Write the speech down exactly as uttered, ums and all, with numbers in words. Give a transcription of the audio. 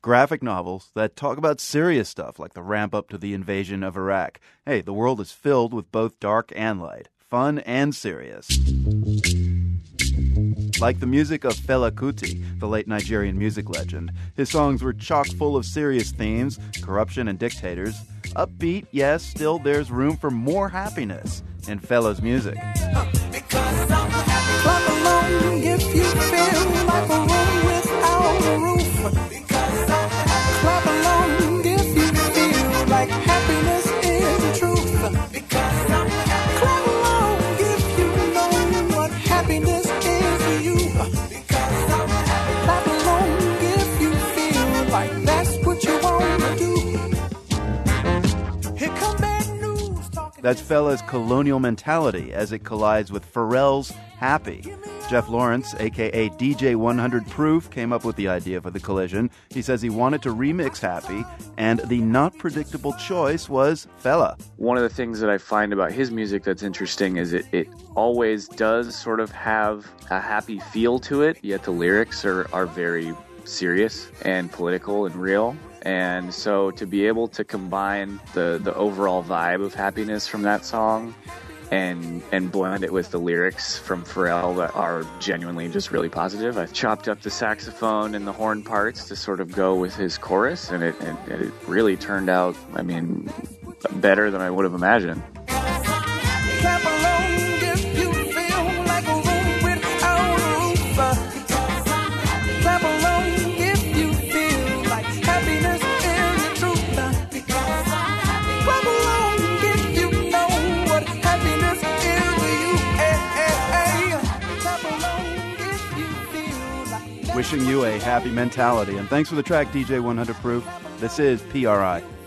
graphic novels that talk about serious stuff like the ramp up to the invasion of Iraq. Hey, the world is filled with both dark and light, fun and serious. Like the music of Fela Kuti, the late Nigerian music legend. His songs were chock full of serious themes, corruption and dictators. Upbeat, yes, still there's room for more happiness in Fela's music. Because I'm happy. Clap along if you feel like a room without a roof. Because I'm happy. Clap along if you feel like happiness is the truth. Because I'm happy. Clap along if you know what happiness is to you. Because I'm happy. Clap along if you feel like that's what you want to do. Here come bad news talking. That's Fela's colonial mentality as it collides with Pharrell's Happy. Jeff Lawrence, a k a. D J one hundred Proof, came up with the idea for the collision. He says he wanted to remix Happy, and the not predictable choice was Fela. One of the things that I find about his music that's interesting is it, it always does sort of have a happy feel to it, yet the lyrics are, are very serious and political and real. And so to be able to combine the, the overall vibe of happiness from that song and and blend it with the lyrics from Pharrell that are genuinely just really positive. I chopped up the saxophone and the horn parts to sort of go with his chorus, and it, and it really turned out, I mean, better than I would have imagined. Clap along if you feel like a room without a roof. Clap along if you feel like happiness is the truth. Clap along if you know what happiness is to you. Hey, hey, hey. Clap along if you feel like Wishing you a happy mentality. And thanks for the track, D J one hundred Proof. This is P R I.